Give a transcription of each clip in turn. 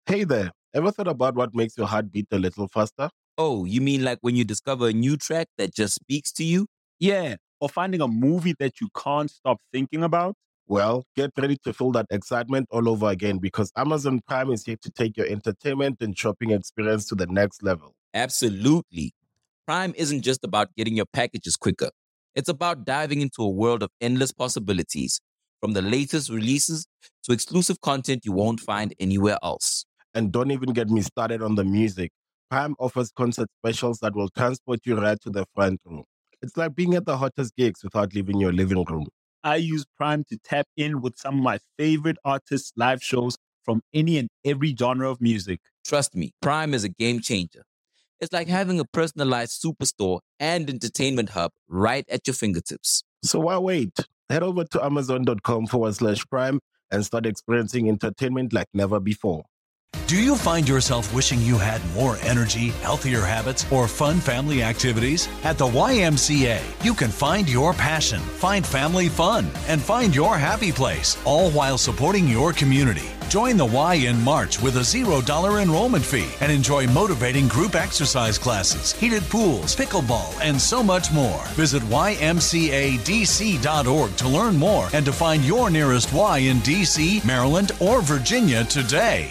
Hey there, ever thought about what makes your heart beat a little faster? Oh, you mean like when you discover a new track that just speaks to you? Yeah, or finding a movie that you can't stop thinking about. Well, get ready to feel that excitement all over again because Amazon Prime is here to take your entertainment and shopping experience to the next level. Absolutely. Prime isn't just about getting your packages quicker. It's about diving into a world of endless possibilities, from the latest releases to exclusive content you won't find anywhere else. And don't even get me started on the music. Prime offers concert specials that will transport you right to the front row. It's like being at the hottest gigs without leaving your living room. I use Prime to tap in with some of my favorite artists' live shows from any and every genre of music. Trust me, Prime is a game changer. It's like having a personalized superstore and entertainment hub right at your fingertips. So why wait? Head over to amazon.com/prime and start experiencing entertainment like never before. Do you find yourself wishing you had more energy, healthier habits, or fun family activities? At the YMCA, you can find your passion, find family fun, and find your happy place, all while supporting your community. Join the Y in March with a $0 enrollment fee and enjoy motivating group exercise classes, heated pools, pickleball, and so much more. Visit ymcadc.org to learn more and to find your nearest Y in DC, Maryland, or Virginia today.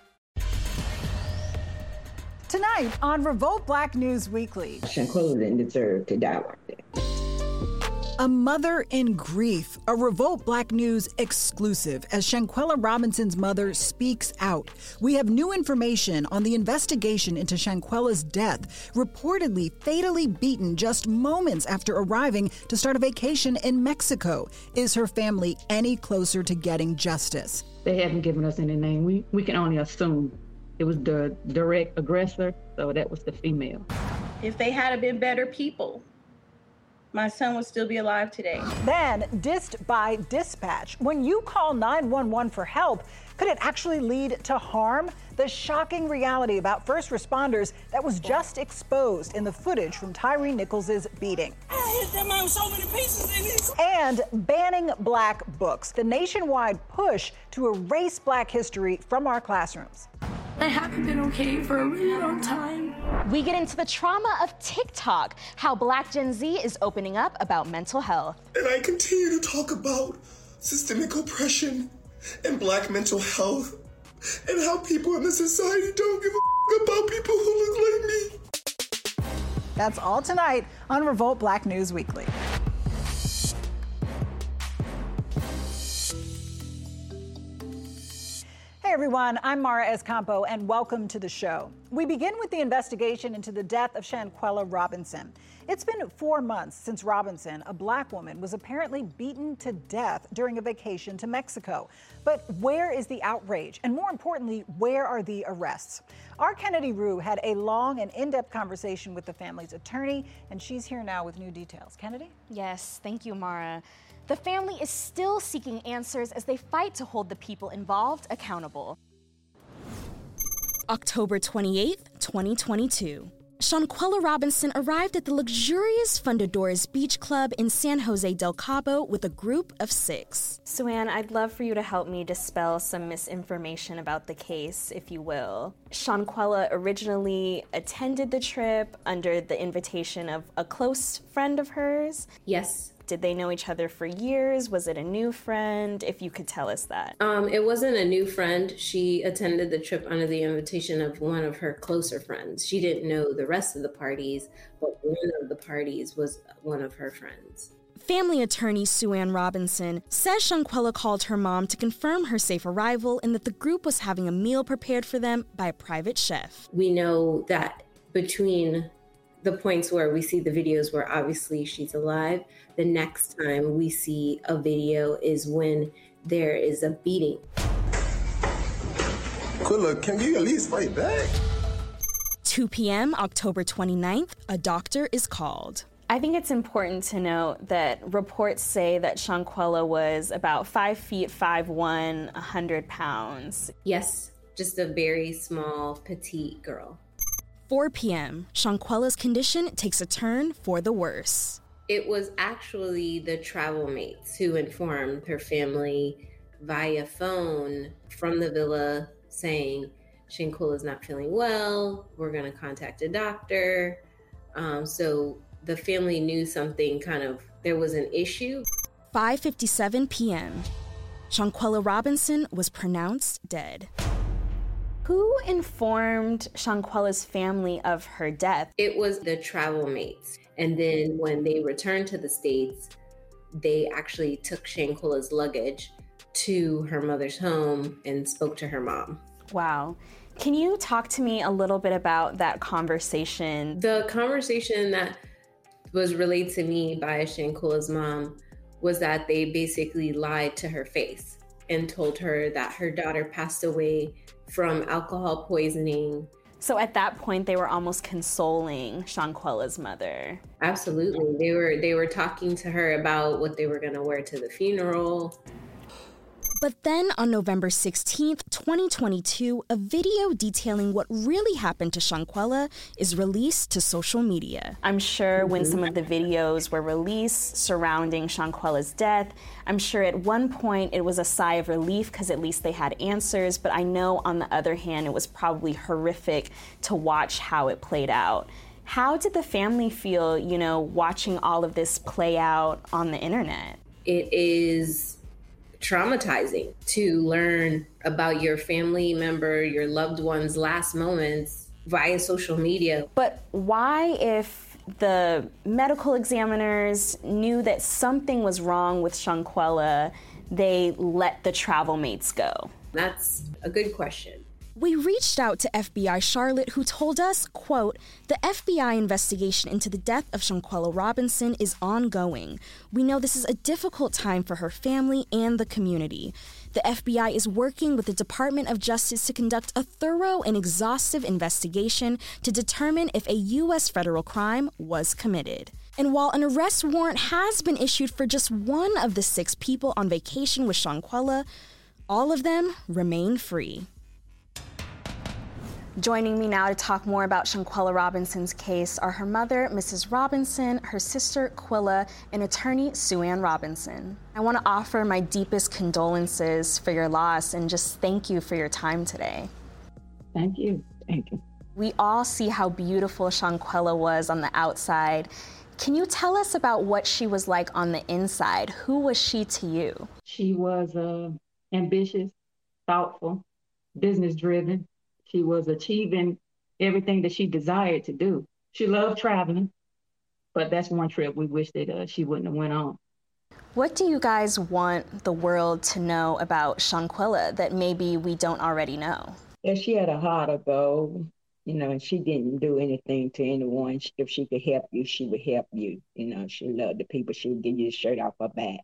Tonight on Revolt Black News Weekly. Shanquella didn't deserve to die like that. A mother in grief, a Revolt Black News exclusive as Shanquella Robinson's mother speaks out. We have new information on the investigation into Shanquella's death, reportedly fatally beaten just moments after arriving to start a vacation in Mexico. Is her family any closer to getting justice? They haven't given us any name. We can only assume it was the direct aggressor, so that was the female. If they had been better people, my son would still be alive today. Then, dissed by dispatch. When you call 911 for help, could it actually lead to harm? The shocking reality about first responders that was just exposed in the footage from Tyree Nichols' beating. I hit that man with so many pieces in it. And banning black books, the nationwide push to erase black history from our classrooms. I haven't been okay for a really long time. We get into the trauma of TikTok, how Black Gen Z is opening up about mental health. And I continue to talk about systemic oppression and black mental health and how people in the society don't give a about people who look like me. That's all tonight on Revolt Black News Weekly. Hey everyone, I'm Mara Escampo and welcome to the show. We begin with the investigation into the death of Shanquella Robinson. It's been 4 months since Robinson, a black woman, was apparently beaten to death during a vacation to Mexico. But where is the outrage? And more importantly, where are the arrests? Our Kennedy Rue had a long and in-depth conversation with the family's attorney, and she's here now with new details. Kennedy? Yes, thank you, Mara. The family is still seeking answers as they fight to hold the people involved accountable. October 28th, 2022. Shanquella Robinson arrived at the luxurious Fundadores Beach Club in San Jose del Cabo with a group of 6. Suann, I'd love for you to help me dispel some misinformation about the case, if you will. Shanquella originally attended the trip under the invitation of a close friend of hers. Yes. Did they know each other for years? Was it a new friend? If you could tell us that. It wasn't a new friend. She attended the trip under the invitation of one of her closer friends. She didn't know the rest of the parties, but one of the parties was one of her friends. Family attorney Suann Robinson says Shanquella called her mom to confirm her safe arrival and that the group was having a meal prepared for them by a private chef. We know that between the points where we see the videos where obviously she's alive, the next time we see a video is when there is a beating. Quilla, can you at least fight back? 2 p.m., October 29th, a doctor is called. I think it's important to note that reports say that Shanquella was about 5 feet 5'1", 100 pounds. Yes, just a very small, petite girl. 4 p.m., Shanquella's condition takes a turn for the worse. It was actually the travel mates who informed her family via phone from the villa saying Shankula's not feeling well. We're going to contact a doctor. So the family knew something there was an issue. 5:57 p.m. Shanquella Robinson was pronounced dead. Who informed Shanquella's family of her death? It was the travel mates. And then when they returned to the States, they actually took Shanquella's luggage to her mother's home and spoke to her mom. Wow. Can you talk to me a little bit about that conversation? The conversation that was relayed to me by Shanquella's mom was that they basically lied to her face and told her that her daughter passed away from alcohol poisoning. So at that point, they were almost consoling Shanquella's mother. Absolutely. They were talking to her about what they were going to wear to the funeral. But then on November 16th, 2022, a video detailing what really happened to Shanquella is released to social media. I'm sure when some of the videos were released surrounding Shanquella's death, I'm sure at one point it was a sigh of relief because at least they had answers. But I know on the other hand, it was probably horrific to watch how it played out. How did the family feel, watching all of this play out on the internet? It is traumatizing to learn about your family member, your loved one's last moments via social media. But why, if the medical examiners knew that something was wrong with Shanquella, they let the travel mates go? That's a good question. We reached out to FBI Charlotte, who told us, quote, "The FBI investigation into the death of Shanquella Robinson is ongoing. We know this is a difficult time for her family and the community. The FBI is working with the Department of Justice to conduct a thorough and exhaustive investigation to determine if a U.S. federal crime was committed." And while an arrest warrant has been issued for just one of the 6 people on vacation with Shanquella, all of them remain free. Joining me now to talk more about Shanquella Robinson's case are her mother, Mrs. Robinson, her sister, Quilla, and attorney, Sue Ann Robinson. I want to offer my deepest condolences for your loss and just thank you for your time today. Thank you. Thank you. We all see how beautiful Shanquella was on the outside. Can you tell us about what she was like on the inside? Who was she to you? She was ambitious, thoughtful, business-driven. She was achieving everything that she desired to do. She loved traveling, but that's one trip we wish that she wouldn't have went on. What do you guys want the world to know about Shanquella that maybe we don't already know? If she had a heart of gold, and she didn't do anything to anyone. If she could help you, she would help you. She loved the people. She would give you the shirt off her back.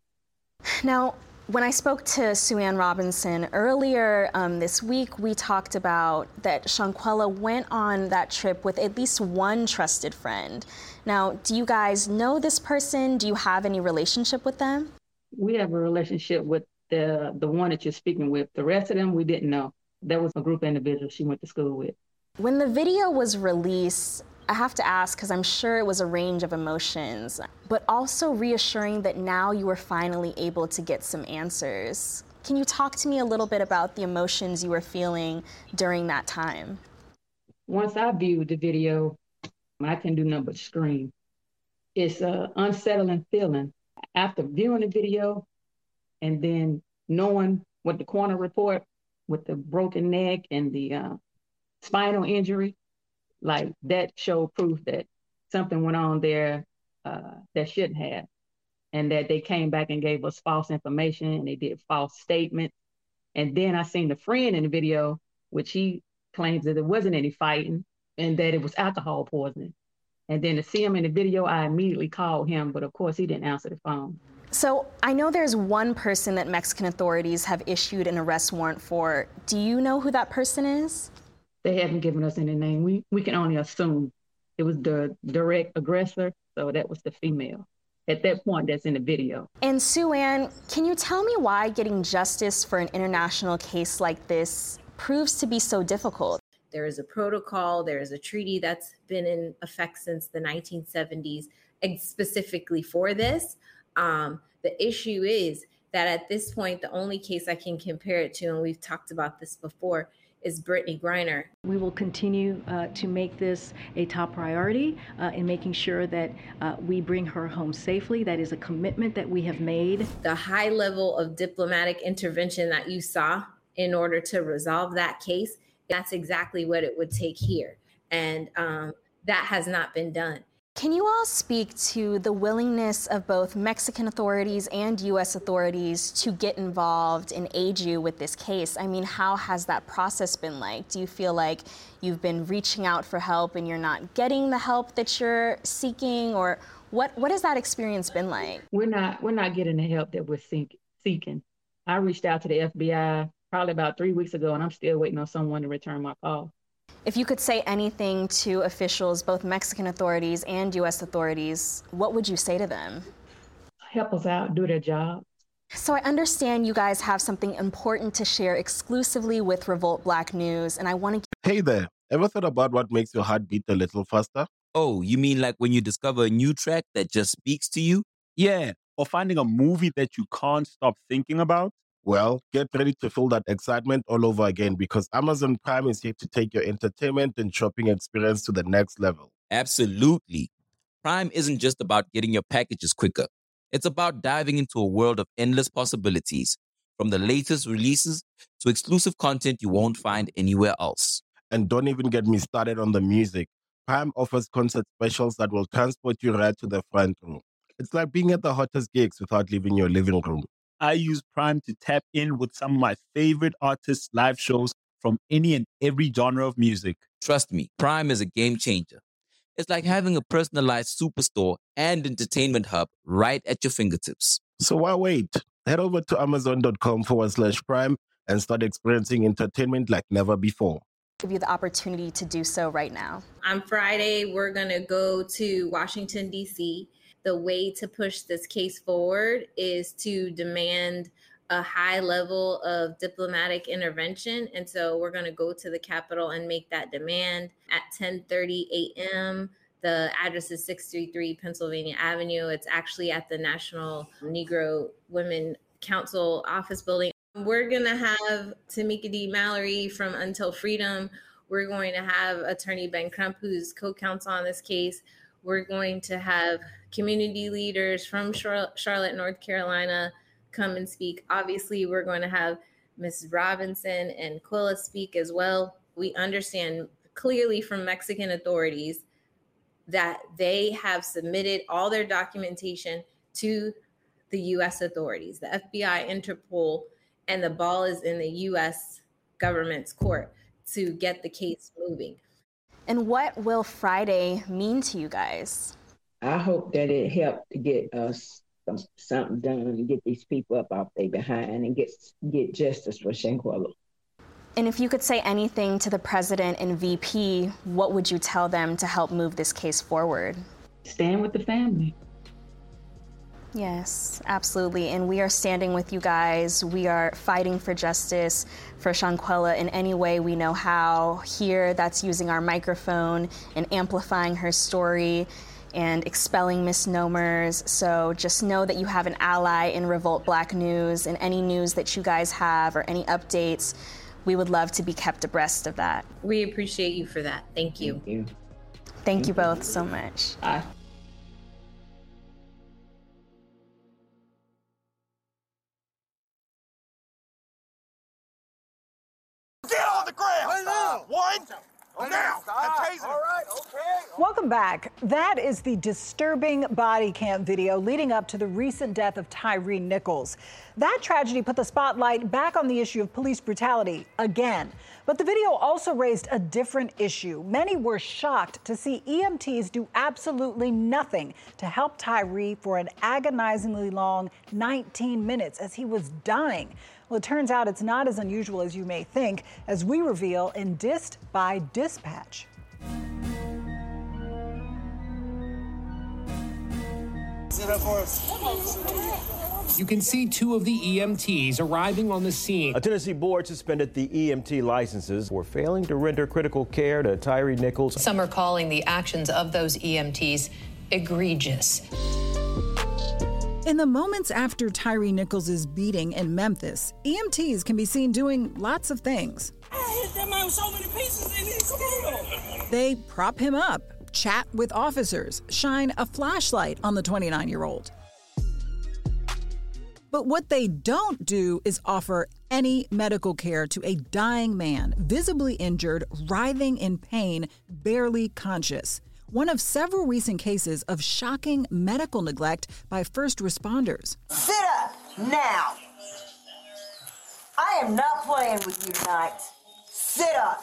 Now, when I spoke to Sue Ann Robinson earlier this week, we talked about that Shanquella went on that trip with at least one trusted friend. Now, do you guys know this person? Do you have any relationship with them? We have a relationship with the one that you're speaking with. The rest of them, we didn't know. There was a group of individuals she went to school with. When the video was released, I have to ask, because I'm sure it was a range of emotions, but also reassuring that now you were finally able to get some answers. Can you talk to me a little bit about the emotions you were feeling during that time? Once I viewed the video, I couldn't do nothing but scream. It's an unsettling feeling. After viewing the video and then knowing what the coroner report with the broken neck and the spinal injury, like that showed proof that something went on there that shouldn't have, and that they came back and gave us false information and they did false statements. And then I seen the friend in the video, which he claims that there wasn't any fighting and that it was alcohol poisoning. And then to see him in the video, I immediately called him, but of course he didn't answer the phone. So I know there's one person that Mexican authorities have issued an arrest warrant for. Do you know who that person is? They haven't given us any name. We can only assume it was the direct aggressor, so that was the female. At that point, that's in the video. And Sue Ann, can you tell me why getting justice for an international case like this proves to be so difficult? There is a protocol, there is a treaty that's been in effect since the 1970s, specifically for this. The issue is that at this point, the only case I can compare it to, and we've talked about this before, is Brittany Griner. We will continue to make this a top priority in making sure that we bring her home safely. That is a commitment that we have made. The high level of diplomatic intervention that you saw in order to resolve that case, that's exactly what it would take here. And that has not been done. Can you all speak to the willingness of both Mexican authorities and U.S. authorities to get involved and aid you with this case? I mean, how has that process been like? Do you feel like you've been reaching out for help and you're not getting the help that you're seeking? Or what has that experience been like? We're not getting the help that we're seeking. I reached out to the FBI probably about 3 weeks ago, and I'm still waiting on someone to return my call. If you could say anything to officials, both Mexican authorities and U.S. authorities, what would you say to them? Help us out, do their job. So I understand you guys have something important to share exclusively with Revolt Black News, and I want to... Hey there, ever thought about what makes your heart beat a little faster? Oh, you mean like when you discover a new track that just speaks to you? Yeah, or finding a movie that you can't stop thinking about? Well, get ready to feel that excitement all over again because Amazon Prime is here to take your entertainment and shopping experience to the next level. Absolutely. Prime isn't just about getting your packages quicker. It's about diving into a world of endless possibilities, from the latest releases to exclusive content you won't find anywhere else. And don't even get me started on the music. Prime offers concert specials that will transport you right to the front row. It's like being at the hottest gigs without leaving your living room. I use Prime to tap in with some of my favorite artists' live shows from any and every genre of music. Trust me, Prime is a game changer. It's like having a personalized superstore and entertainment hub right at your fingertips. So why wait? Head over to amazon.com/Prime and start experiencing entertainment like never before. Give you the opportunity to do so right now. On Friday, we're going to go to Washington, D.C. The way to push this case forward is to demand a high level of diplomatic intervention. And so we're going to go to the Capitol and make that demand at 10:30 a.m. The address is 633 Pennsylvania Avenue. It's actually at the National Negro Women Council office building. We're going to have Tamika D. Mallory from Until Freedom. We're going to have Attorney Ben Crump, who's co-counsel on this case. We're going to have community leaders from Charlotte, North Carolina come and speak. Obviously, we're going to have Ms. Robinson and Quilla speak as well. We understand clearly from Mexican authorities that they have submitted all their documentation to the U.S. authorities, the FBI, Interpol, and the ball is in the U.S. government's court to get the case moving. And what will Friday mean to you guys? I hope that it helped to get us something done and get these people up off their behind and get justice for Shanquella. And if you could say anything to the president and VP, what would you tell them to help move this case forward? Stand with the family. Yes, absolutely. And we are standing with you guys. We are fighting for justice for Shanquella in any way we know how. Here, that's using our microphone and amplifying her story and expelling misnomers. So just know that you have an ally in Revolt Black News, and any news that you guys have or any updates, we would love to be kept abreast of that. We appreciate you for that. Thank you. Thank you both so much. Bye. Get on the ground! One, now! All right, okay. Welcome back. That is the disturbing body cam video leading up to the recent death of Tyre Nichols. That tragedy put the spotlight back on the issue of police brutality again. But the video also raised a different issue. Many were shocked to see EMTs do absolutely nothing to help Tyre for an agonizingly long 19 minutes as he was dying. Well, it turns out it's not as unusual as you may think, as we reveal in Dissed by Dispatch. You can see two of the EMTs arriving on the scene. A Tennessee board suspended the EMT licenses for failing to render critical care to Tyre Nichols. Some are calling the actions of those EMTs egregious. In the moments after Tyre Nichols' beating in Memphis, EMTs can be seen doing lots of things. I hit that man with so many pieces in his skull. They prop him up, chat with officers, shine a flashlight on the 29-year-old. But what they don't do is offer any medical care to a dying man, visibly injured, writhing in pain, barely conscious. One of several recent cases of shocking medical neglect by first responders. Sit up now. I am not playing with you tonight. Sit up.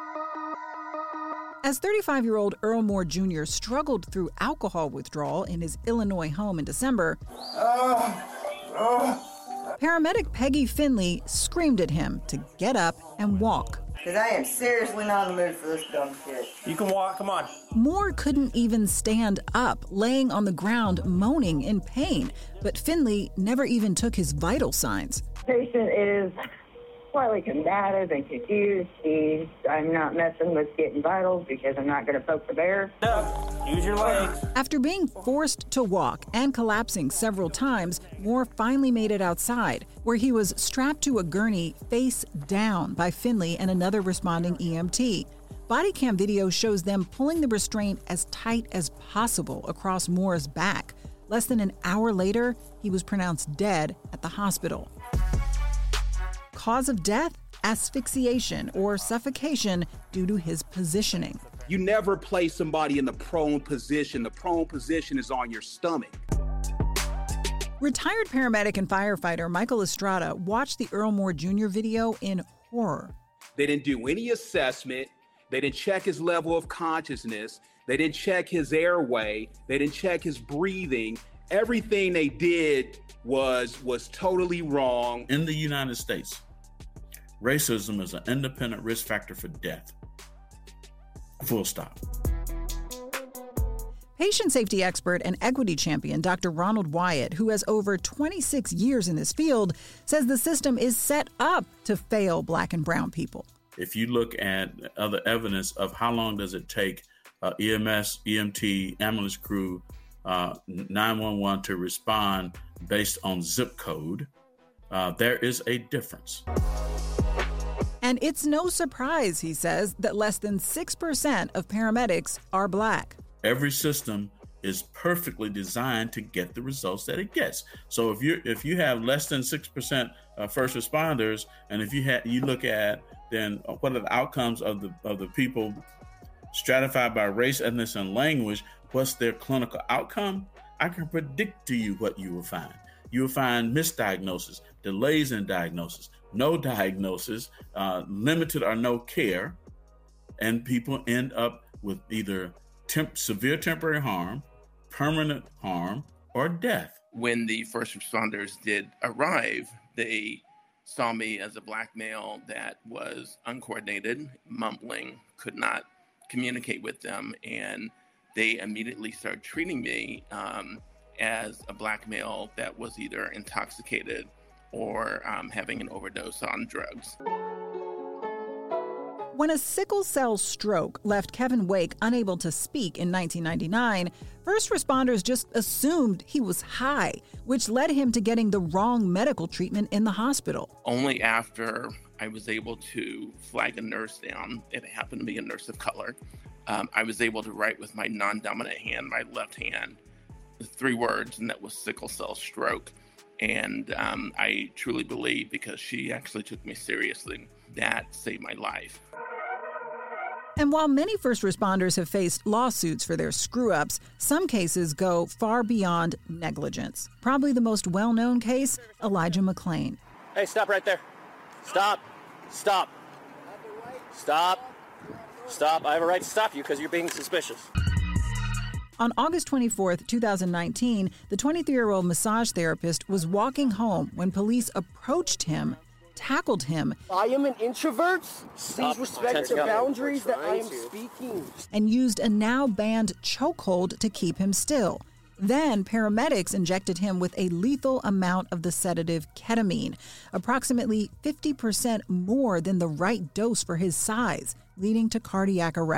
As 35-year-old Earl Moore Jr. struggled through alcohol withdrawal in his Illinois home in December, paramedic Peggy Finley screamed at him to get up and walk. Because I am seriously not in the mood for this dumb shit. You can walk, come on. Moore couldn't even stand up, laying on the ground, moaning in pain. But Finley never even took his vital signs. Patient is slightly combative and confused. I'm not messing with getting vitals because I'm not going to poke the bear. Use your legs. After being forced to walk and collapsing several times, Moore finally made it outside, where he was strapped to a gurney face down by Finley and another responding EMT. Body cam video shows them pulling the restraint as tight as possible across Moore's back. Less than an hour later, he was pronounced dead at the hospital. Cause of death? Asphyxiation or suffocation due to his positioning. You never place somebody in the prone position. The prone position is on your stomach. Retired paramedic and firefighter Michael Estrada watched the Earl Moore Jr. video in horror. They didn't do any assessment. They didn't check his level of consciousness. They didn't check his airway. They didn't check his breathing. Everything they did was totally wrong. In the United States, racism is an independent risk factor for death. Full stop. Patient safety expert and equity champion Dr. Ronald Wyatt, who has over 26 years in this field, says the system is set up to fail Black and brown people. If you look at other evidence of how long does it take EMS, EMT, ambulance crew, 911 to respond based on zip code, there is a difference. And it's no surprise, he says, that less than 6% of paramedics are Black. Every system is perfectly designed to get the results that it gets. So if you have less than 6% first responders, and if you look at then what are the outcomes of the people stratified by race, ethnicity, and language, what's their clinical outcome? I can predict to you what you will find. You will find misdiagnosis, delays in diagnosis, no diagnosis, limited or no care, and people end up with either severe temporary harm, permanent harm, or death. When the first responders did arrive, they saw me as a Black male that was uncoordinated, mumbling, could not communicate with them, and they immediately started treating me as a Black male that was either intoxicated or having an overdose on drugs. When a sickle cell stroke left Kevin Wake unable to speak in 1999, first responders just assumed he was high, which led him to getting the wrong medical treatment in the hospital. Only after I was able to flag a nurse down, it happened to be a nurse of color, I was able to write with my non-dominant hand, my left hand, 3 words, and that was sickle cell stroke. And I truly believe, because she actually took me seriously, that saved my life. And while many first responders have faced lawsuits for their screw-ups, some cases go far beyond negligence. Probably the most well-known case, Elijah McClain. Hey, stop right there. Stop. Stop. Stop. Stop. I have a right to stop you because you're being suspicious. On August 24th, 2019, the 23-year-old massage therapist was walking home when police approached him, tackled him. I am an introvert. Please respect the boundaries that I am speaking. And used a now-banned chokehold to keep him still. Then paramedics injected him with a lethal amount of the sedative ketamine, approximately 50% more than the right dose for his size, leading to cardiac arrest.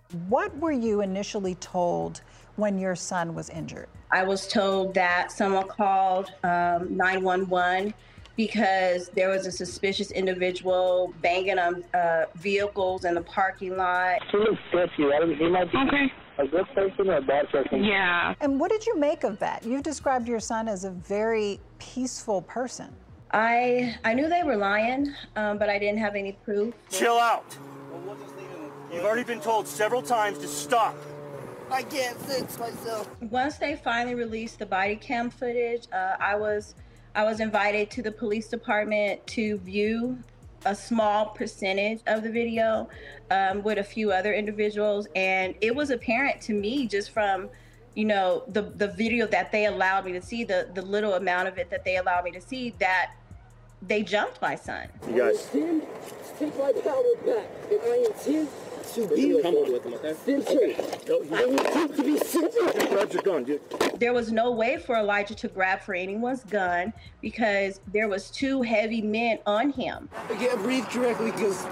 What were you initially told when your son was injured? I was told that someone called 911 because there was a suspicious individual banging on vehicles in the parking lot. He looks sketchy. He might be a good person or a bad person. Yeah. And what did you make of that? You've described your son as a very peaceful person. I knew they were lying, but I didn't have any proof. Chill out. You've already been told several times to stop. I can't fix myself. Once they finally released the body cam footage, I was invited to the police department to view a small percentage of the video with a few other individuals, and it was apparent to me just from, you know, the video that they allowed me to see, the little amount of it that they allowed me to see, that they jumped my son. You guys. Take my power back, and I intend to be censored. I intend to be censored. Grab your gun, dude. There was no way for Elijah to grab for anyone's gun because there was 2 heavy men on him. I can't breathe correctly because...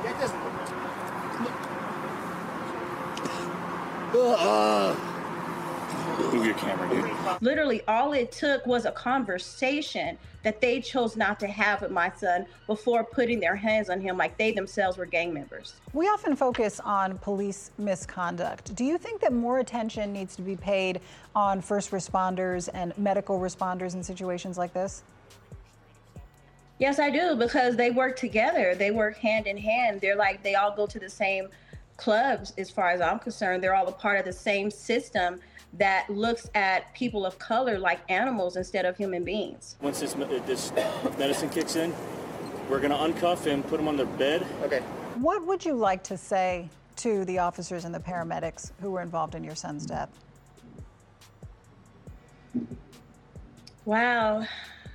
Move your camera, dude. Literally, all it took was a conversation that they chose not to have with my son before putting their hands on him like they themselves were gang members. We often focus on police misconduct. Do you think that more attention needs to be paid on first responders and medical responders in situations like this? Yes, I do, because they work together. They work hand in hand. They all go to the same clubs, as far as I'm concerned. They're all a part of the same system that looks at people of color like animals instead of human beings. Once this medicine kicks in, we're going to uncuff him, put him on the bed. Okay. What would you like to say to the officers and the paramedics who were involved in your son's death? Wow.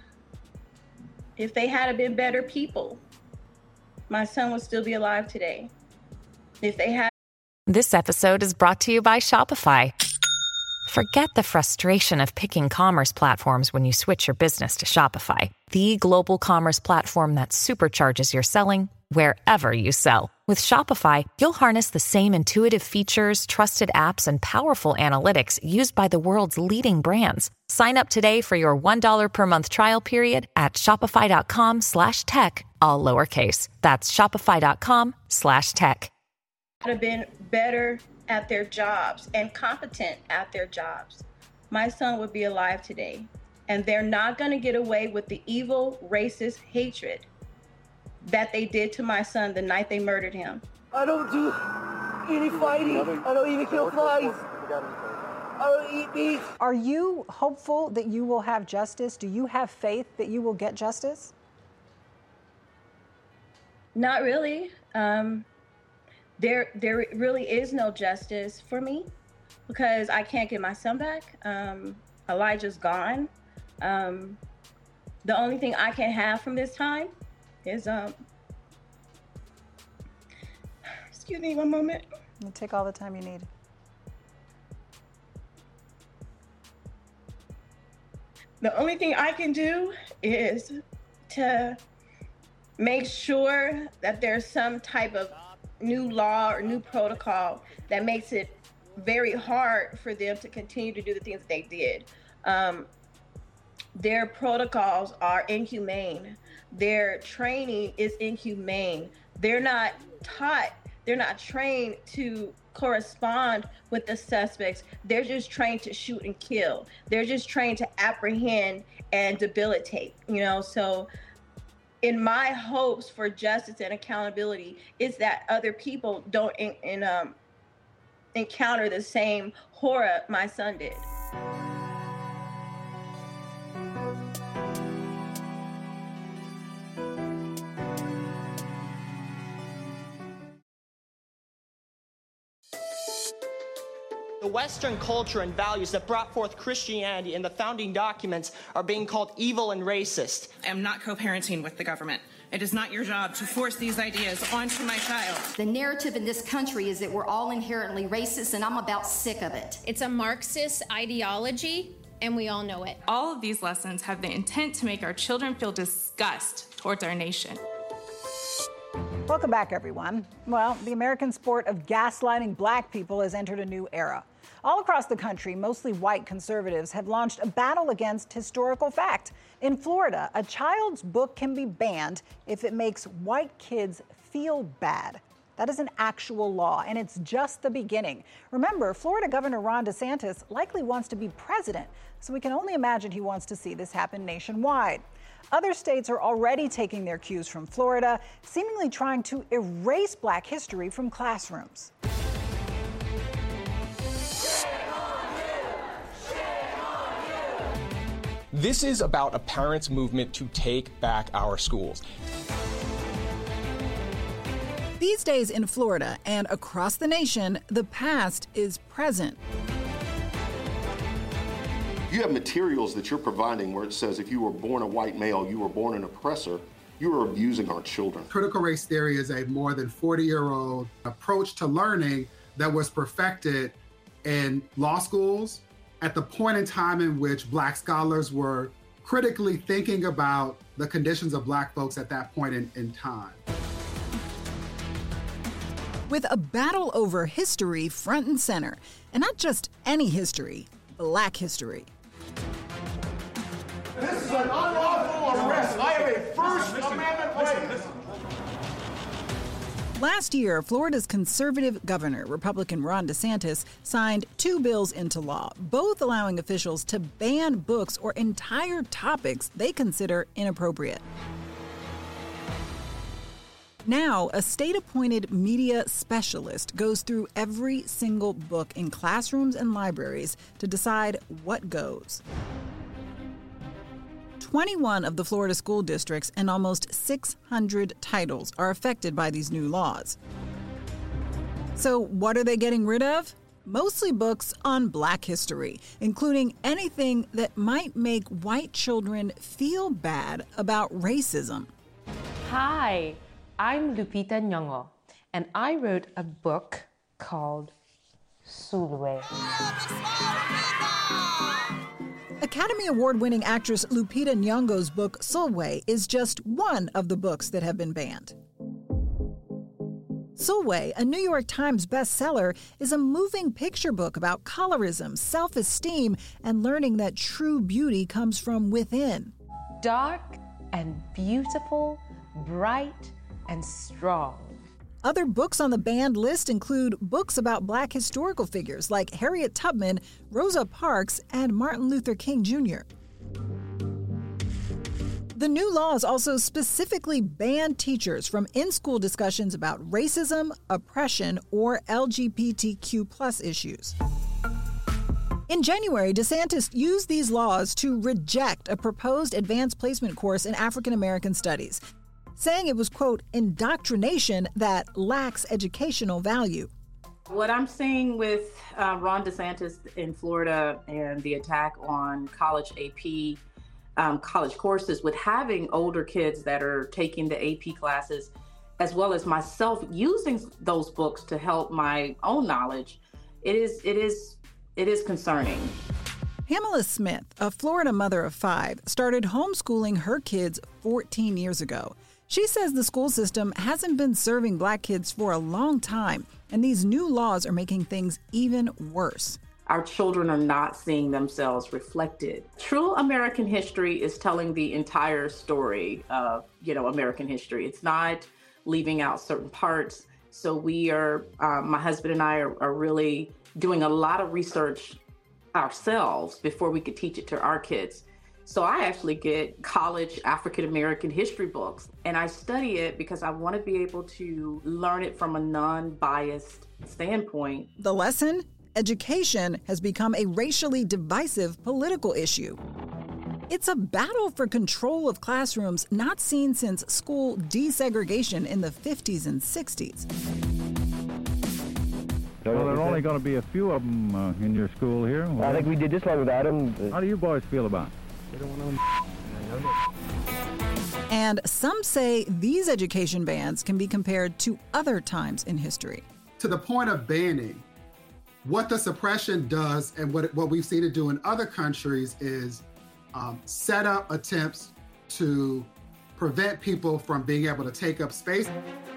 If they had been better people, my son would still be alive today. If they had. This episode is brought to you by Shopify. Forget the frustration of picking commerce platforms when you switch your business to Shopify, the global commerce platform that supercharges your selling wherever you sell. With Shopify, you'll harness the same intuitive features, trusted apps, and powerful analytics used by the world's leading brands. Sign up today for your $1 per month trial period at shopify.com/tech, all lowercase. That's shopify.com/tech. Have been better at their jobs and competent at their jobs, my son would be alive today. And they're not going to get away with the evil, racist hatred that they did to my son the night they murdered him. I don't do any fighting. I don't even kill flies. I don't eat meat. Are you hopeful that you will have justice? Do you have faith that you will get justice? Not really. There really is no justice for me because I can't get my son back. Elijah's gone. The only thing I can have from this time is, excuse me one moment. You take all the time you need. The only thing I can do is to make sure that there's some type of new law or new protocol that makes it very hard for them to continue to do the things that they did. Their protocols are inhumane. Their training is inhumane. They're not taught, they're not trained to correspond with the suspects. They're just trained to shoot and kill. They're just trained to apprehend and debilitate, so in my hopes for justice and accountability is that other people don't encounter the same horror my son did. The Western culture and values that brought forth Christianity in the founding documents are being called evil and racist. I am not co-parenting with the government. It is not your job to force these ideas onto my child. The narrative in this country is that we're all inherently racist, and I'm about sick of it. It's a Marxist ideology, and we all know it. All of these lessons have the intent to make our children feel disgust towards our nation. Welcome back, everyone. Well, the American sport of gaslighting black people has entered a new era. All across the country, mostly white conservatives have launched a battle against historical fact. In Florida, a child's book can be banned if it makes white kids feel bad. That is an actual law, and it's just the beginning. Remember, Florida Governor Ron DeSantis likely wants to be president, so we can only imagine he wants to see this happen nationwide. Other states are already taking their cues from Florida, seemingly trying to erase black history from classrooms. This is about a parents' movement to take back our schools. These days in Florida and across the nation, the past is present. You have materials that you're providing where it says if you were born a white male, you were born an oppressor, you are abusing our children. Critical race theory is a more than 40-year-old approach to learning that was perfected in law schools at the point in time in which Black scholars were critically thinking about the conditions of Black folks at that point in time. With a battle over history front and center, and not just any history, Black history. This is an unlawful arrest. I have a First Amendment right. Last year, Florida's conservative governor, Republican Ron DeSantis, signed 2 bills into law, both allowing officials to ban books or entire topics they consider inappropriate. Now, a state-appointed media specialist goes through every single book in classrooms and libraries to decide what goes. 21 of the Florida school districts and almost 600 titles are affected by these new laws. So what are they getting rid of? Mostly books on Black history, including anything that might make white children feel bad about racism. Hi, I'm Lupita Nyong'o, and I wrote a book called Sulwe. Academy Award-winning actress Lupita Nyong'o's book Sulwe is just one of the books that have been banned. Sulwe, a New York Times bestseller, is a moving picture book about colorism, self-esteem, and learning that true beauty comes from within. Dark and beautiful, bright and strong. Other books on the banned list include books about Black historical figures like Harriet Tubman, Rosa Parks, and Martin Luther King Jr. The new laws also specifically ban teachers from in-school discussions about racism, oppression, or LGBTQ+ issues. In January, DeSantis used these laws to reject a proposed advanced placement course in African American studies, saying it was, quote, indoctrination that lacks educational value. What I'm seeing with Ron DeSantis in Florida and the attack on college AP, college courses, with having older kids that are taking the AP classes, as well as myself using those books to help my own knowledge, it is concerning. Pamela Smith, a Florida mother of 5, started homeschooling her kids 14 years ago. She says the school system hasn't been serving Black kids for a long time, and these new laws are making things even worse. Our children are not seeing themselves reflected. True American history is telling the entire story of, American history. It's not leaving out certain parts. So we are, my husband and I are really doing a lot of research ourselves before we could teach it to our kids. So I actually get college African American history books, and I study it because I want to be able to learn it from a non-biased standpoint. The lesson? Education has become a racially divisive political issue. It's a battle for control of classrooms not seen since school desegregation in the 50s and 60s. Well, there are only going to be a few of them in your school here. I think we did this one without them. How do you boys feel about it? And some say these education bans can be compared to other times in history. To the point of banning, what the suppression does and what we've seen it do in other countries is set up attempts to prevent people from being able to take up space.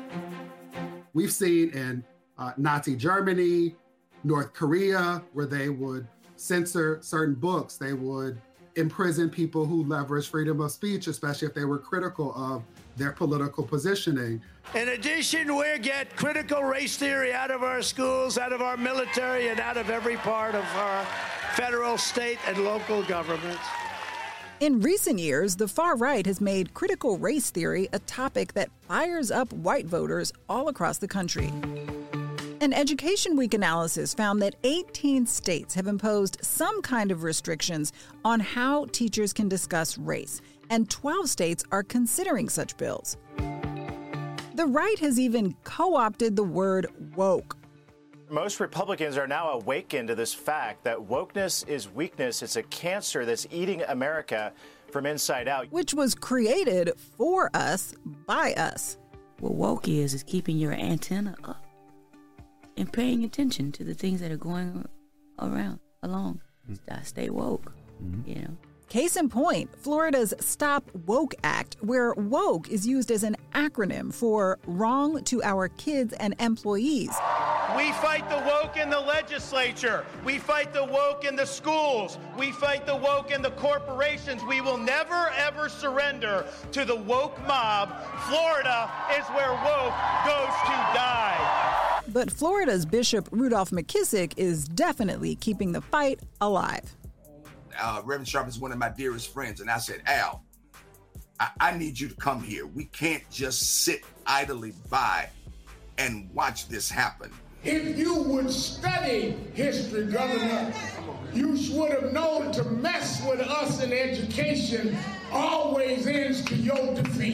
We've seen in Nazi Germany, North Korea, where they would censor certain books. They would imprison people who leverage freedom of speech, especially if they were critical of their political positioning. In addition, we get critical race theory out of our schools, out of our military, and out of every part of our federal, state, and local governments. In recent years, the far right has made critical race theory a topic that fires up white voters all across the country. An Education Week analysis found that 18 states have imposed some kind of restrictions on how teachers can discuss race, and 12 states are considering such bills. The right has even co-opted the word woke. Most Republicans are now awakened to this fact that wokeness is weakness. It's a cancer that's eating America from inside out. Which was created for us, by us. What woke is keeping your antenna up and paying attention to the things that are going along. Stay woke, you know. Case in point, Florida's Stop Woke Act, where woke is used as an acronym for wrong to our kids and employees. We fight the woke in the legislature. We fight the woke in the schools. We fight the woke in the corporations. We will never, ever surrender to the woke mob. Florida is where woke goes to die. But Florida's Bishop Rudolph McKissick is definitely keeping the fight alive. Reverend Sharp is one of my dearest friends, and I said, Al, I need you to come here. We can't just sit idly by and watch this happen. If you would study history, Governor, you would have known to mess with us in education always ends to your defeat.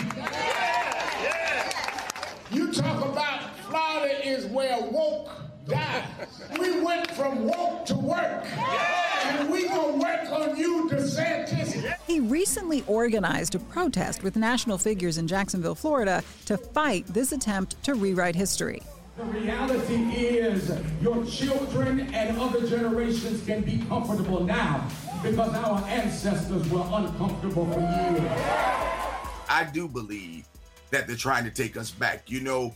You talk about Florida is where woke dies. We went from woke to work. And we gonna work on you, DeSantis. He recently organized a protest with national figures in Jacksonville, Florida, to fight this attempt to rewrite history. The reality is your children and other generations can be comfortable now because our ancestors were uncomfortable for years. I do believe that they're trying to take us back. You know,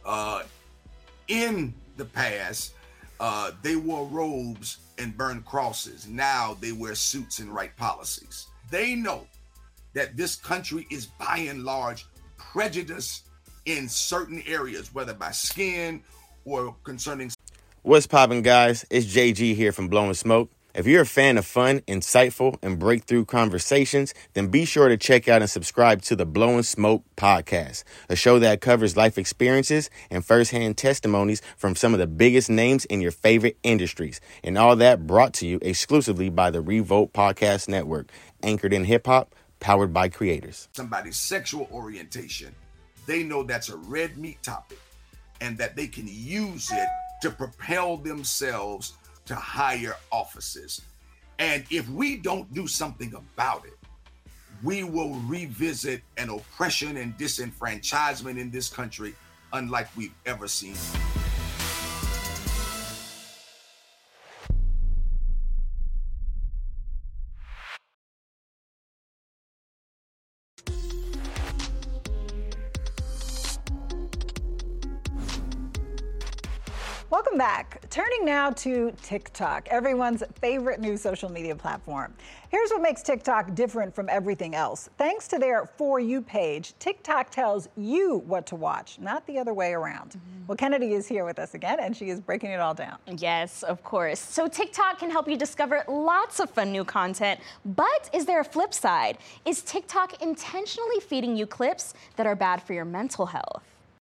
in the past, they wore robes and burned crosses. Now they wear suits and write policies. They know that this country is by and large prejudiced in certain areas, whether by skin or concerning. What's poppin', guys? It's JG here from Blowing Smoke. If you're a fan of fun, insightful, and breakthrough conversations, then be sure to check out and subscribe to the Blowing Smoke podcast, a show that covers life experiences and firsthand testimonies from some of the biggest names in your favorite industries, and all that brought to you exclusively by the Revolt Podcast Network, anchored in hip-hop, powered by creators. Somebody's sexual orientation, they know that's a red meat topic, and that they can use it to propel themselves to higher offices. And if we don't do something about it, we will revisit an oppression and disenfranchisement in this country unlike we've ever seen. Welcome back. Turning now to TikTok, everyone's favorite new social media platform. Here's what makes TikTok different from everything else. Thanks to their For You page, TikTok tells you what to watch, not the other way around. Well, Kennedy is here with us again, and she is breaking it all down. Yes, of course. So TikTok can help you discover lots of fun new content, but is there a flip side? Is TikTok intentionally feeding you clips that are bad for your mental health?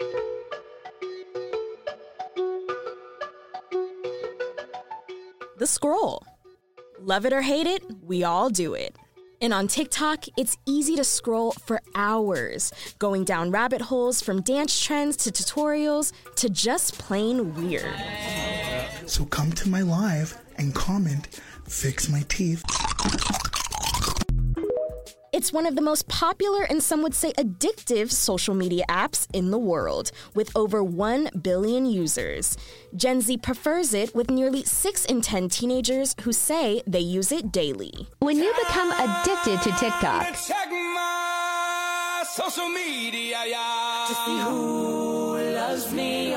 The scroll. Love it or hate it, we all do it. And on TikTok, it's easy to scroll for hours, going down rabbit holes from dance trends to tutorials to just plain weird. So come to my live and comment, fix my teeth. It's one of the most popular and some would say addictive social media apps in the world, with over 1 billion users. Gen Z prefers it, with nearly 6 in 10 teenagers who say they use it daily. When you become addicted to TikTok, social media, yeah. To see who loves me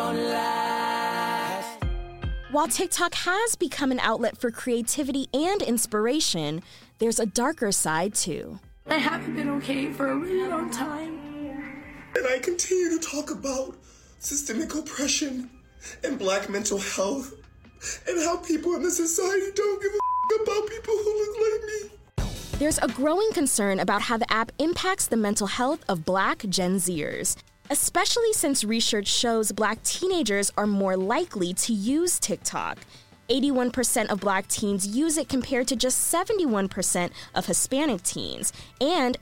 online. While TikTok has become an outlet for creativity and inspiration, there's a darker side too. I haven't been okay for a really long time. And I continue to talk about systemic oppression and Black mental health and how people in this society don't give a about people who look like me. There's a growing concern about how the app impacts the mental health of Black Gen Zers, especially since research shows Black teenagers are more likely to use TikTok. 81% of Black teens use it compared to just 71% of Hispanic teens and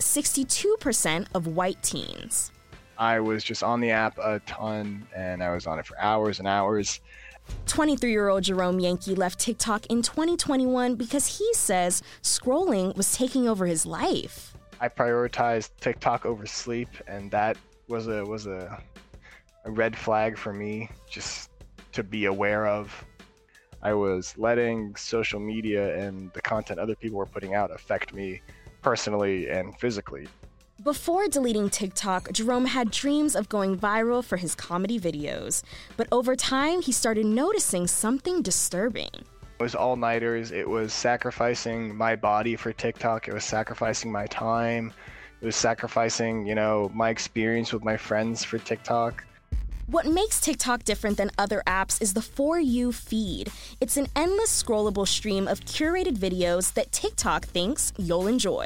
62% of white teens. I was just on the app a ton, and I was on it for hours and hours. 23-year-old Jerome Yankee left TikTok in 2021 because he says scrolling was taking over his life. I prioritized TikTok over sleep, and that was a red flag for me just to be aware of. I was letting social media and the content other people were putting out affect me personally and physically. Before deleting TikTok, Jerome had dreams of going viral for his comedy videos. But over time, he started noticing something disturbing. It was all-nighters. It was sacrificing my body for TikTok. It was sacrificing my time. It was sacrificing, my experience with my friends for TikTok. What makes TikTok different than other apps is the For You feed. It's an endless scrollable stream of curated videos that TikTok thinks you'll enjoy.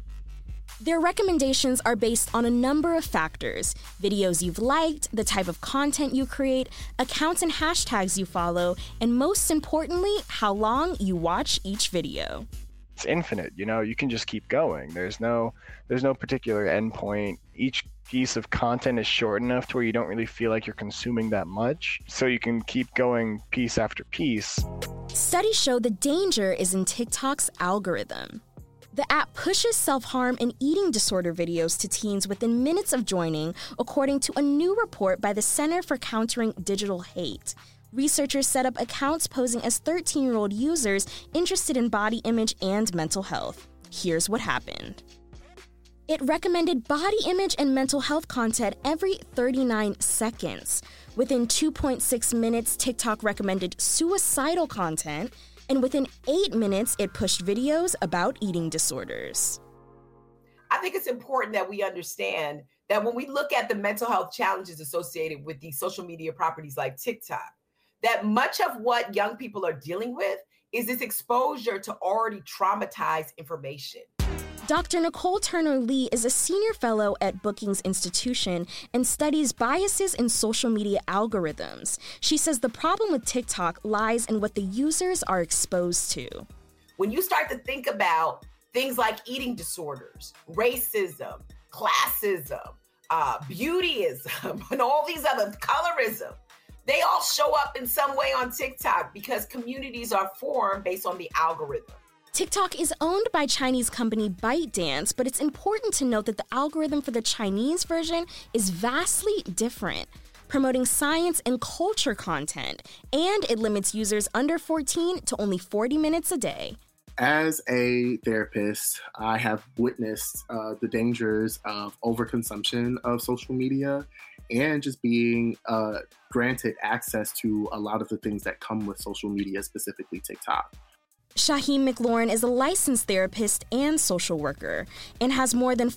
Their recommendations are based on a number of factors: videos you've liked, the type of content you create, accounts and hashtags you follow, and most importantly, how long you watch each video. It's infinite, you can just keep going. There's no particular endpoint. Each piece of content is short enough to where you don't really feel like you're consuming that much, so you can keep going piece after piece. Studies show the danger is in TikTok's algorithm. The app pushes self-harm and eating disorder videos to teens within minutes of joining, according to a new report by the Center for Countering Digital Hate. Researchers set up accounts posing as 13-year-old users interested in body image and mental health. Here's what happened. It recommended body image and mental health content every 39 seconds. Within 2.6 minutes, TikTok recommended suicidal content, and within 8 minutes, it pushed videos about eating disorders. I think it's important that we understand that when we look at the mental health challenges associated with these social media properties like TikTok, that much of what young people are dealing with is this exposure to already traumatized information. Dr. Nicole Turner-Lee is a senior fellow at Brookings Institution and studies biases in social media algorithms. She says the problem with TikTok lies in what the users are exposed to. When you start to think about things like eating disorders, racism, classism, beautyism, and all these other colorism, they all show up in some way on TikTok because communities are formed based on the algorithm. TikTok is owned by Chinese company ByteDance, but it's important to note that the algorithm for the Chinese version is vastly different, promoting science and culture content, and it limits users under 14 to only 40 minutes a day. As a therapist, I have witnessed the dangers of overconsumption of social media and just being granted access to a lot of the things that come with social media, specifically TikTok. Shaheem McLaurin is a licensed therapist and social worker and has more than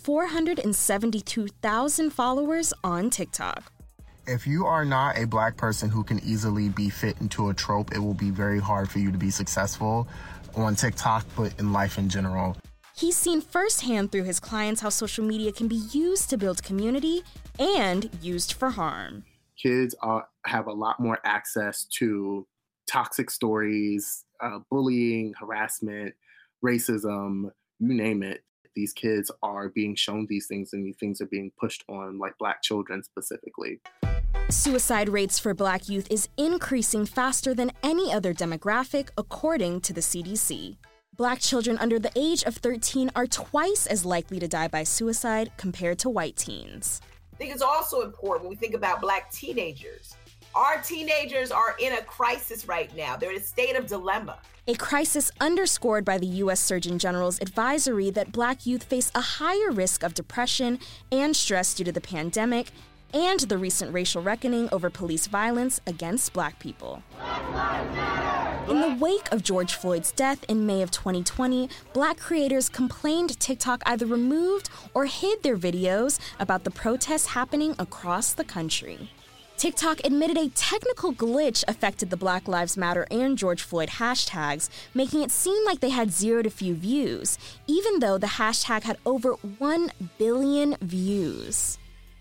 472,000 followers on TikTok. If you are not a Black person who can easily be fit into a trope, it will be very hard for you to be successful on TikTok, but in life in general. He's seen firsthand through his clients how social media can be used to build community and used for harm. Kids have a lot more access to toxic stories, bullying, harassment, racism, you name it. These kids are being shown these things, and these things are being pushed on like Black children specifically. Suicide rates for Black youth is increasing faster than any other demographic, according to the CDC. Black children under the age of 13 are twice as likely to die by suicide compared to white teens. I think it's also important when we think about Black teenagers. Our teenagers are in a crisis right now. They're in a state of dilemma. A crisis underscored by the U.S. Surgeon General's advisory that Black youth face a higher risk of depression and stress due to the pandemic and the recent racial reckoning over police violence against Black people. In the wake of George Floyd's death in May of 2020, Black creators complained TikTok either removed or hid their videos about the protests happening across the country. TikTok admitted a technical glitch affected the Black Lives Matter and George Floyd hashtags, making it seem like they had zero to few views, even though the hashtag had over 1 billion views.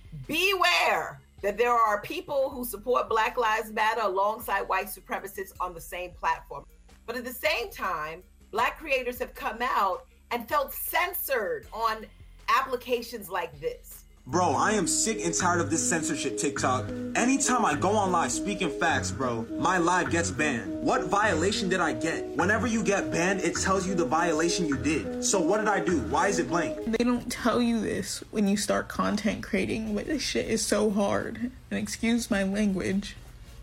Beware that there are people who support Black Lives Matter alongside white supremacists on the same platform. But at the same time, Black creators have come out and felt censored on applications like this. Bro, I am sick and tired of this censorship TikTok. Anytime I go on live speaking facts, bro, my live gets banned. What violation did I get? Whenever you get banned, it tells you the violation you did. So what did I do? Why is it blank? They don't tell you this when you start content creating, but this shit is so hard. And excuse my language,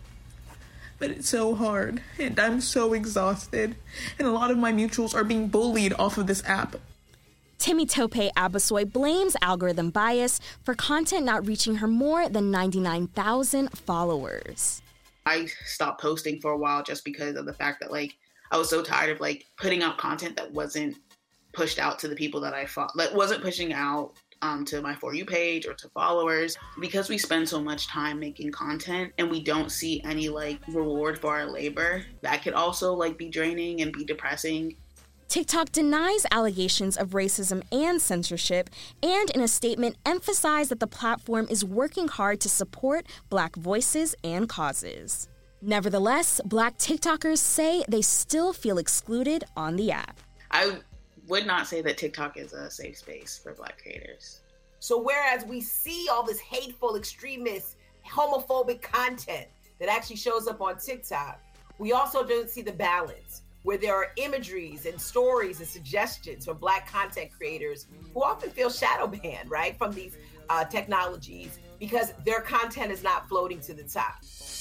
but it's so hard. And I'm so exhausted. And a lot of my mutuals are being bullied off of this app. Temitope Abasoy blames algorithm bias for content not reaching her more than 99,000 followers. I stopped posting for a while just because of the fact that, like, I was so tired of, like, putting out content that wasn't pushed out to the people that I fought, that wasn't pushing out to my For You page or to followers. Because we spend so much time making content and we don't see any, like, reward for our labor, that could also, like, be draining and be depressing. TikTok denies allegations of racism and censorship, and in a statement emphasized that the platform is working hard to support Black voices and causes. Nevertheless, Black TikTokers say they still feel excluded on the app. I would not say that TikTok is a safe space for Black creators. So whereas we see all this hateful, extremist, homophobic content that actually shows up on TikTok, we also don't see the balance, where there are imageries and stories and suggestions from Black content creators who often feel shadow banned, right, from these technologies because their content is not floating to the top.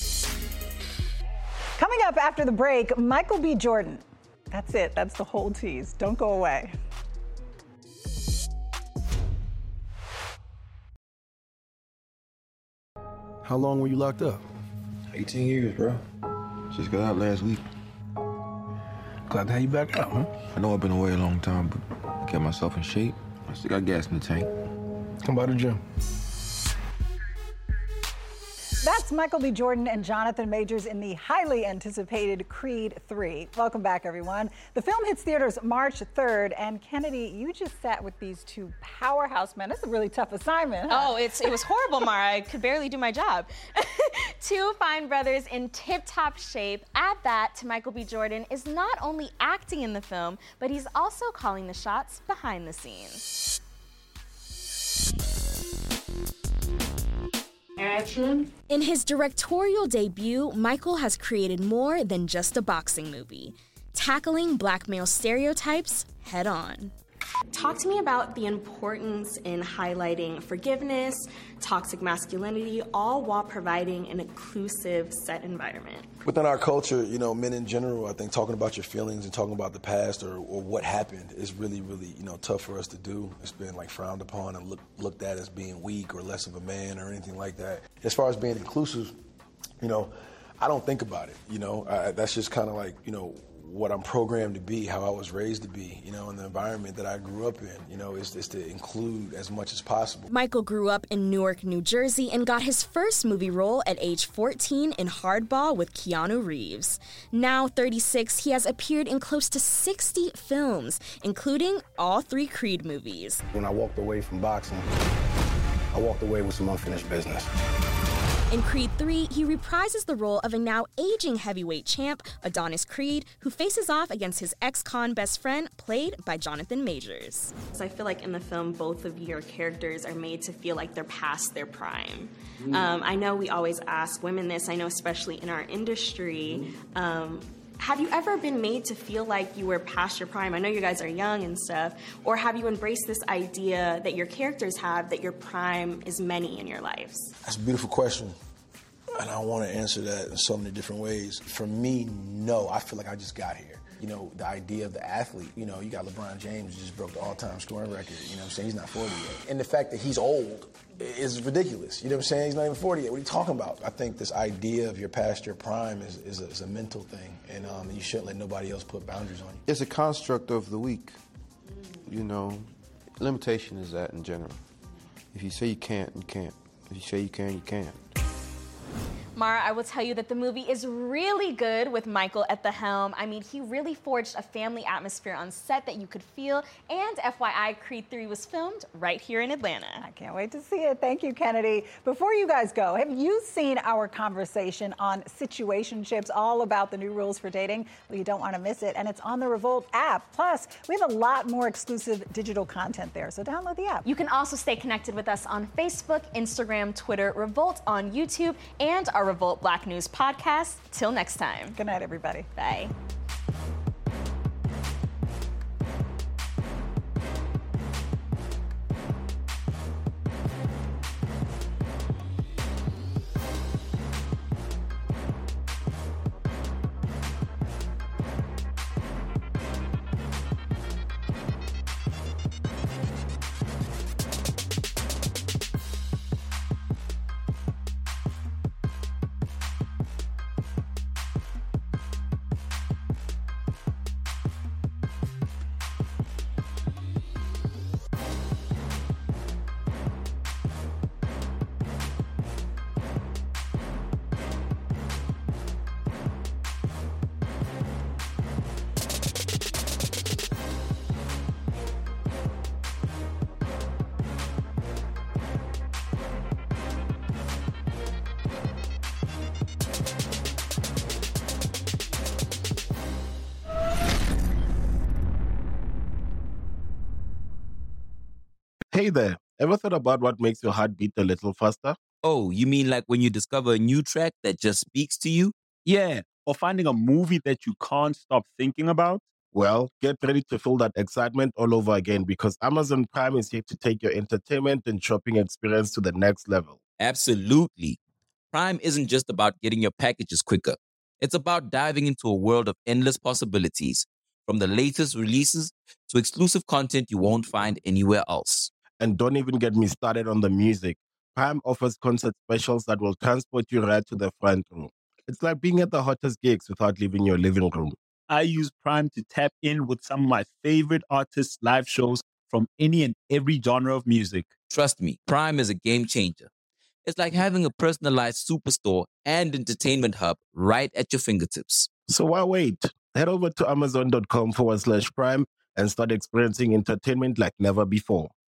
Coming up after the break, Michael B. Jordan. That's it. That's the whole tease. Don't go away. How long were you locked up? 18 years, bro. Just got out last week. Glad to have you back out, huh? I know I've been away a long time, but I kept myself in shape. I still got gas in the tank. Come by the gym. That's Michael B. Jordan and Jonathan Majors in the highly anticipated Creed 3. Welcome back, everyone. The film hits theaters March 3rd, and Kennedy, you just sat with these two powerhouse men. That's a really tough assignment, huh? Oh, it was horrible, Mara. I could barely do my job. Two fine brothers in tip-top shape. Add that to Michael B. Jordan is not only acting in the film, but he's also calling the shots behind the scenes. Action. In his directorial debut, Michael has created more than just a boxing movie, tackling Black male stereotypes head on. Talk to me about the importance in highlighting forgiveness, toxic masculinity, all while providing an inclusive set environment. Within our culture, you know, men in general, I think talking about your feelings and talking about the past or what happened is really, really, you know, tough for us to do. It's been like frowned upon and looked at as being weak or less of a man or anything like that. As far as being inclusive, you know, I don't think about it, you know. That's just kind of like, you know, what I'm programmed to be, how I was raised to be, you know, in the environment that I grew up in, you know, is to include as much as possible. Michael grew up in Newark, New Jersey, and got his first movie role at age 14 in Hardball with Keanu Reeves. Now 36, he has appeared in close to 60 films, including all 3 Creed movies. When I walked away from boxing, I walked away with some unfinished business. In Creed 3, he reprises the role of a now aging heavyweight champ, Adonis Creed, who faces off against his ex-con best friend, played by Jonathan Majors. So I feel like in the film, both of your characters are made to feel like they're past their prime. I know we always ask women this, I know especially in our industry, have you ever been made to feel like you were past your prime? I know you guys are young and stuff. Or have you embraced this idea that your characters have that your prime is many in your lives? That's a beautiful question. And I want to answer that in so many different ways. For me, no. I feel like I just got here. You know, the idea of the athlete, you know, you got LeBron James who just broke the all-time scoring record. You know what I'm saying? He's not 40 yet. And the fact that he's old is ridiculous. You know what I'm saying? He's not even 40 yet. What are you talking about? I think this idea of you're past your prime is a mental thing. And you shouldn't let nobody else put boundaries on you. It's a construct of the weak. You know, limitation is that in general. If you say you can't, you can't. If you say you can, you can. Mara, I will tell you that the movie is really good with Michael at the helm. I mean, he really forged a family atmosphere on set that you could feel. And FYI, Creed 3 was filmed right here in Atlanta. I can't wait to see it. Thank you, Kennedy. Before you guys go, have you seen our conversation on situationships, all about the new rules for dating? Well, you don't want to miss it. And it's on the Revolt app. Plus, we have a lot more exclusive digital content there. So download the app. You can also stay connected with us on Facebook, Instagram, Twitter, Revolt on YouTube, and our Revolt Black News podcast. Till next time. Good night, everybody. Bye. Hey there, ever thought about what makes your heart beat a little faster? Oh, you mean like when you discover a new track that just speaks to you? Yeah, or finding a movie that you can't stop thinking about? Well, get ready to feel that excitement all over again because Amazon Prime is here to take your entertainment and shopping experience to the next level. Absolutely. Prime isn't just about getting your packages quicker. It's about diving into a world of endless possibilities, from the latest releases to exclusive content you won't find anywhere else. And don't even get me started on the music. Prime offers concert specials that will transport you right to the front row. It's like being at the hottest gigs without leaving your living room. I use Prime to tap in with some of my favorite artists' live shows from any and every genre of music. Trust me, Prime is a game changer. It's like having a personalized superstore and entertainment hub right at your fingertips. So why wait? Head over to amazon.com/Prime and start experiencing entertainment like never before.